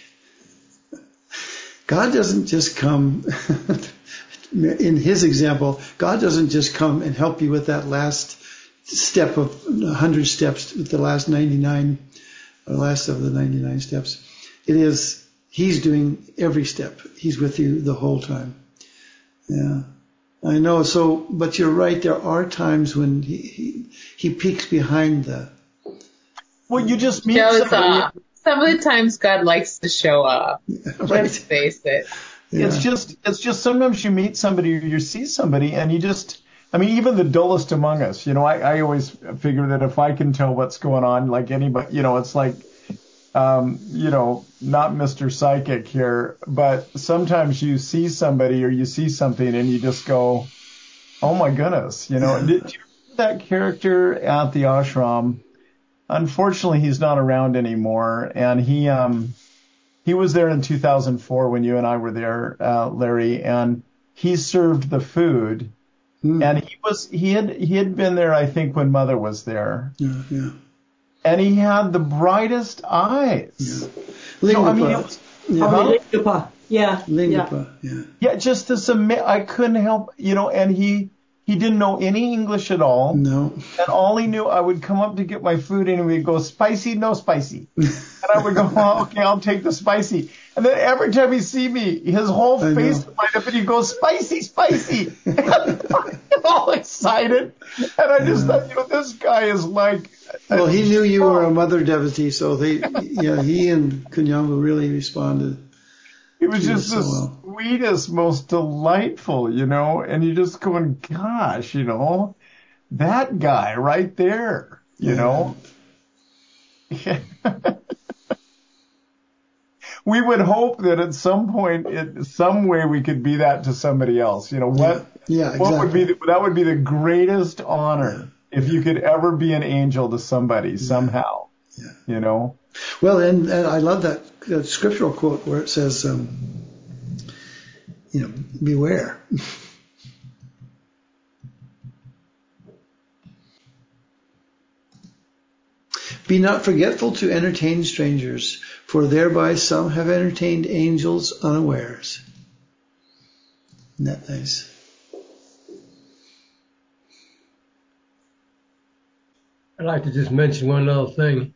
God doesn't just come, in his example, God doesn't just come and help you with that last step of one hundred steps, with the last ninety-nine, or last of the ninety-nine steps. It is, he's doing every step. He's with you the whole time. Yeah. I know, so, but you're right, there are times when he, he, he peeks behind the... Well, you just meet Shows somebody. off. Some of the times God likes to show off. Right. Let's face it. Yeah. It's just, it's just sometimes you meet somebody, or you see somebody, and you just, I mean, even the dullest among us, you know, I, I always figure that if I can tell what's going on, like anybody, you know, it's like, um, you know, not Mister Psychic here, but sometimes you see somebody or you see something and you just go, oh my goodness, you know, did you remember that character at the ashram? Unfortunately, he's not around anymore, and he, um, he was there in two thousand four when you and I were there, uh, Larry, and he served the food. Mm. And he was, he had, he had been there, I think, when Mother was there. Yeah, yeah. And he had the brightest eyes. Yeah. Lingapa. You know, I mean, it was, yeah. Oh, Lingapa. Yeah. Lingapa, yeah. yeah. Yeah, just this, ama- I couldn't help, you know, and he, he didn't know any English at all. No. And all he knew, I would come up to get my food and he'd go, spicy, no spicy. And I would go, oh, okay, I'll take the spicy. And then every time he see me, his whole I face know. would light up and he'd go, spicy, spicy. And I'm all excited. And I just thought, you know, this guy is like... Well, he knew you were a Mother devotee, so they, yeah, he and Kunyamba really responded. It was just so the well. sweetest, most delightful, you know, and you just going, gosh, you know, that guy right there, you Yeah. know. We would hope that at some point, in some way, we could be that to somebody else. You know, what, yeah, yeah, what would be, exactly. the, that would be the greatest honor if you could ever be an angel to somebody somehow, Yeah. you know. Well, and, and I love that, that scriptural quote where it says, um, you know, beware. Be not forgetful to entertain strangers, for thereby some have entertained angels unawares. Isn't that nice? I'd like to just mention one little thing.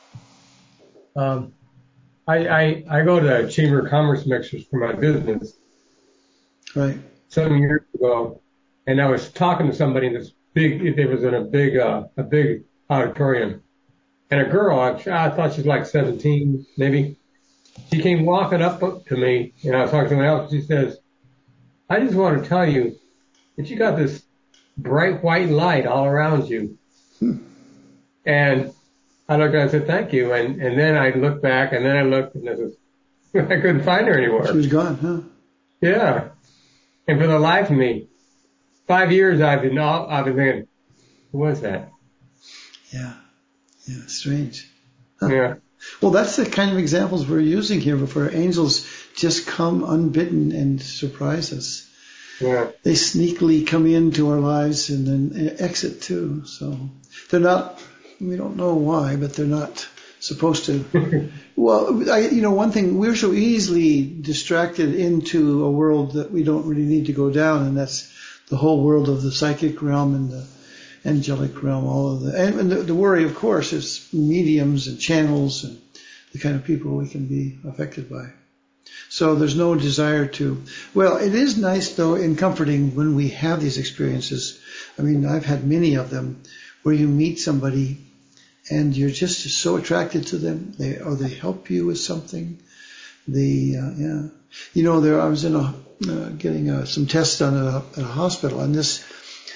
Um, I, I I go to Chamber of Commerce mixers for my business. Right. Some years ago, and I was talking to somebody in this big. It was in a big uh, a big auditorium, and a girl. I, I thought she was like seventeen, maybe. She came walking up to me, and I was talking to someone else. And she says, "I just want to tell you that you got this bright white light all around you." Hmm. And I looked at her and I said, thank you. And, and then I looked back and then I looked and I, was, I couldn't find her anywhere. She was gone, huh? Yeah. And for the life of me, five years I've been, all, I've been thinking, who was that? Yeah. Yeah, strange. Huh. Yeah. Well, that's the kind of examples we're using here, where angels just come unbidden and surprise us. Yeah. They sneakily come into our lives and then exit too. So they're not, we don't know why, but they're not supposed to. Well, I, you know, one thing, we're so easily distracted into a world that we don't really need to go down, and that's the whole world of the psychic realm and the angelic realm, all of the, and, and the, the worry, of course, is mediums and channels and the kind of people we can be affected by. So there's no desire to, well, it is nice though and comforting when we have these experiences. I mean, I've had many of them where you meet somebody and you're just so attracted to them, they, or they help you with something. The, uh, yeah, you know, there, I was in a, uh, getting uh, some tests done at a, at a hospital, and this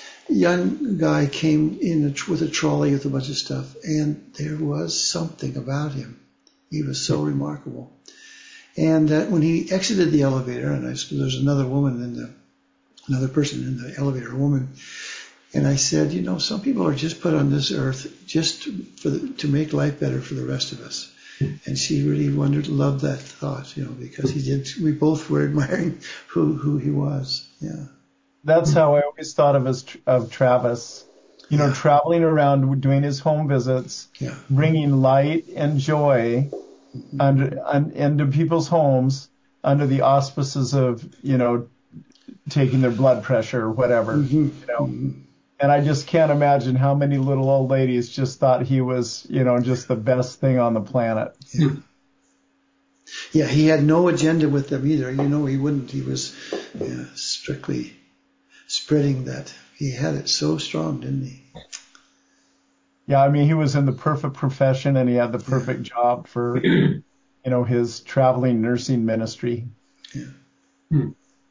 young guy came in a, with a trolley with a bunch of stuff, and there was something about him. He was so remarkable. And uh, when he exited the elevator, and I, there's another woman in the, another person in the elevator, a woman, and I said, you know, some people are just put on this earth just for the, to make life better for the rest of us. And she really wondered, loved that thought, you know, because he did. We both were admiring who who he was. Yeah. That's how I always thought of as of Travis. You know, Yeah. traveling around doing his home visits, Yeah. bringing light and joy under, un, into people's homes under the auspices of, you know, taking their blood pressure or whatever. Mm-hmm. You know. Mm-hmm. And I just can't imagine how many little old ladies just thought he was, you know, just the best thing on the planet. Yeah. Yeah, he had no agenda with them either. You know, he wouldn't. He was yeah, strictly spreading that. He had it so strong, didn't he? Yeah, I mean, he was in the perfect profession and he had the perfect job for, you know, his traveling nursing ministry. Yeah. Hmm.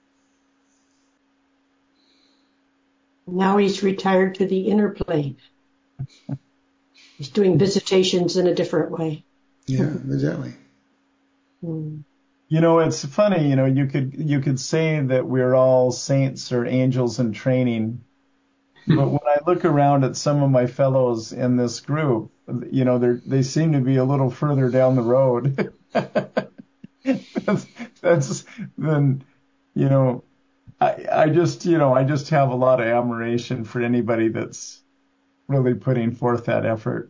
Now he's retired to the inner plane. He's doing visitations in a different way. Yeah, exactly. Mm. You know, it's funny, you know, you could you could say that we're all saints or angels in training. But when I look around at some of my fellows in this group, you know, they they seem to be a little further down the road. that's, that's then, you know, I I just, you know, I just have a lot of admiration for anybody that's really putting forth that effort.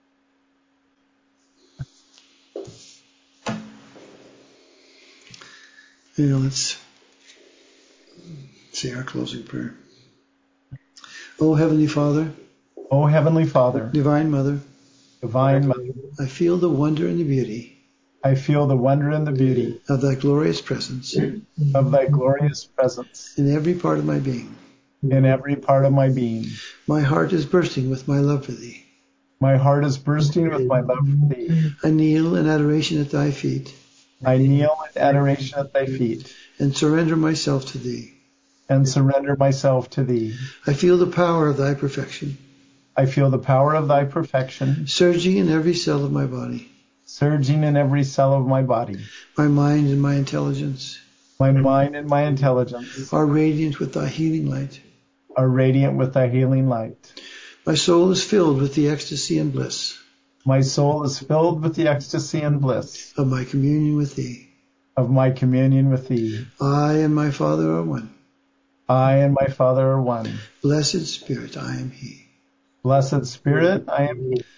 You know, let's say our closing prayer. Oh, Heavenly Father, Oh, Heavenly Father, Divine Mother, Divine Mother, I feel the wonder and the beauty I feel the wonder and the beauty of Thy glorious presence of Thy glorious presence in every part of my being. in every part of my being. My heart is bursting with my love for Thee. My heart is bursting with my love for Thee. I kneel in adoration at Thy feet I kneel in adoration at Thy feet and surrender myself to Thee. and surrender myself to Thee. I feel the power of Thy perfection I feel the power of Thy perfection surging in every cell of my body. surging in every cell of my body. My mind and my intelligence My mind and my intelligence are radiant with Thy healing light. are radiant with Thy healing light. My soul is filled with the ecstasy and bliss My soul is filled with the ecstasy and bliss of my communion with Thee. of my communion with Thee. I and my Father are one. I and my Father are one. Blessed Spirit, I am He. Blessed Spirit, I am He.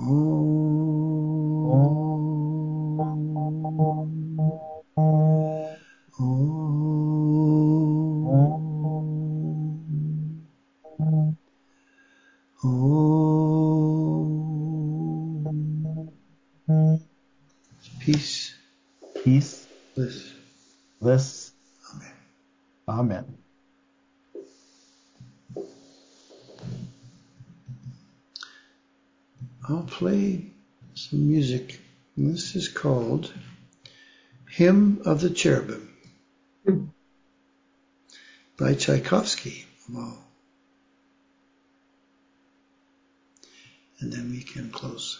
Oh, Oh, oh, oh. Peace, peace, bliss. bliss. Amen. Amen. I'll play some music. And this is called Hymn of the Cherubim by Tchaikovsky. Wow. And then we can close.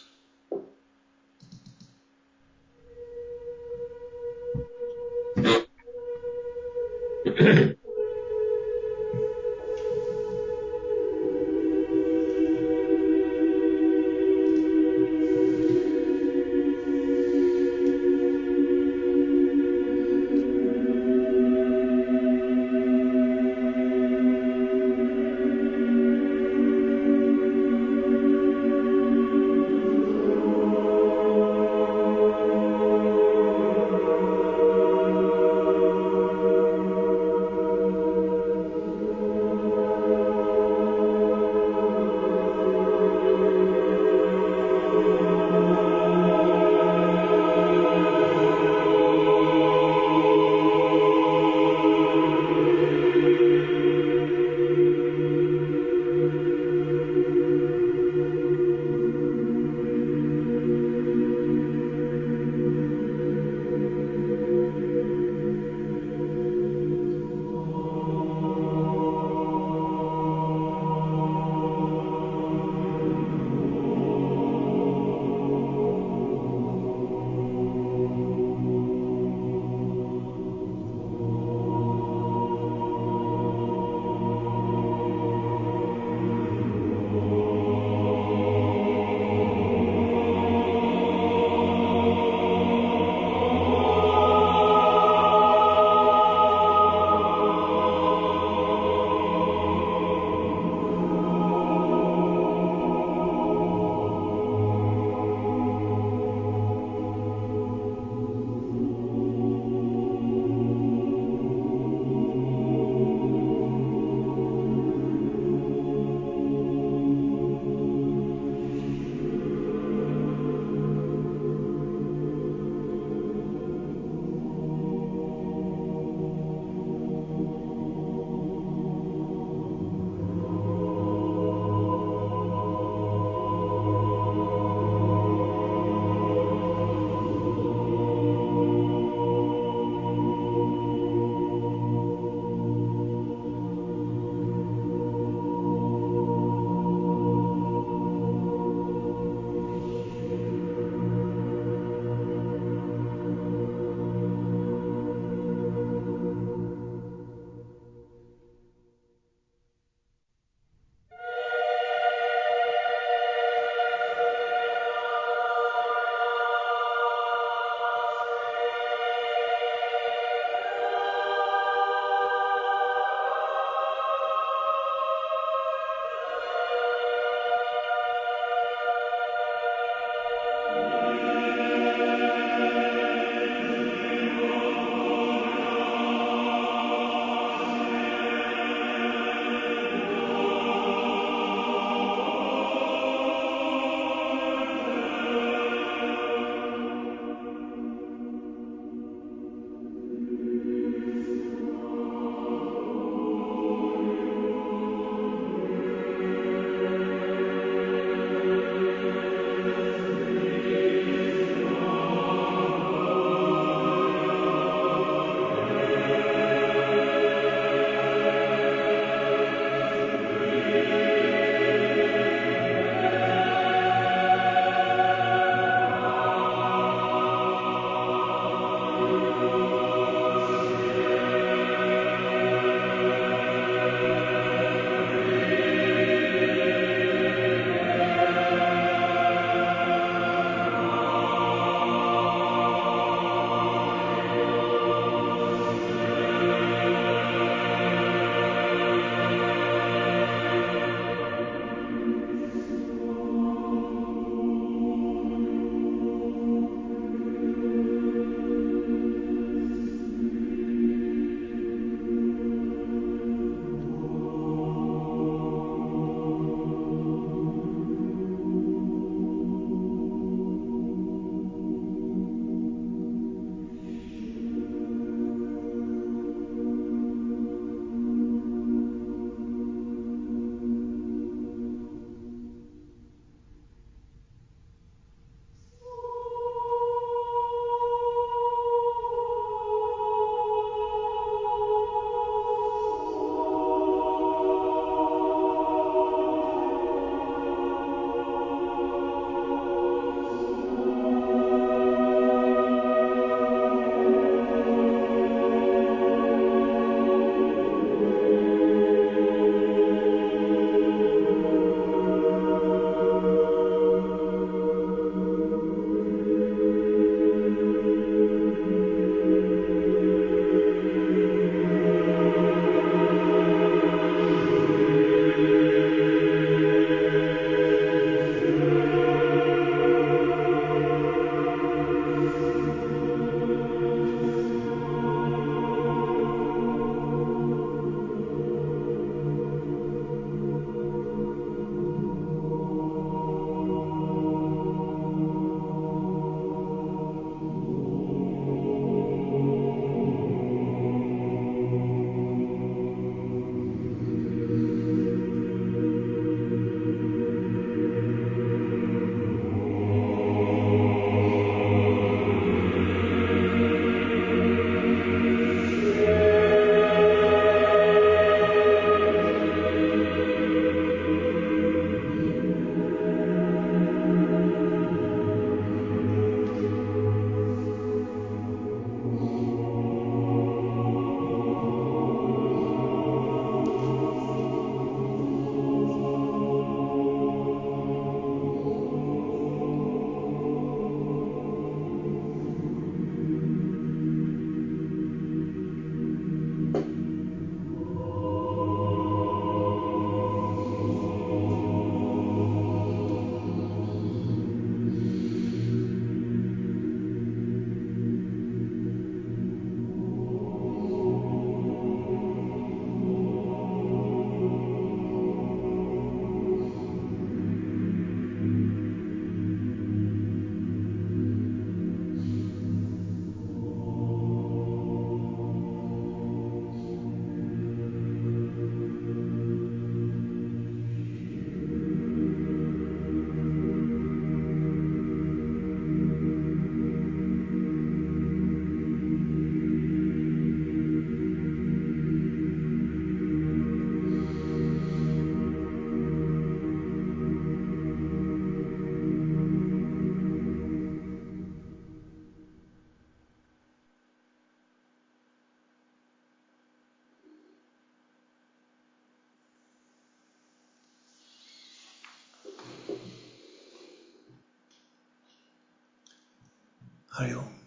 Hari Om.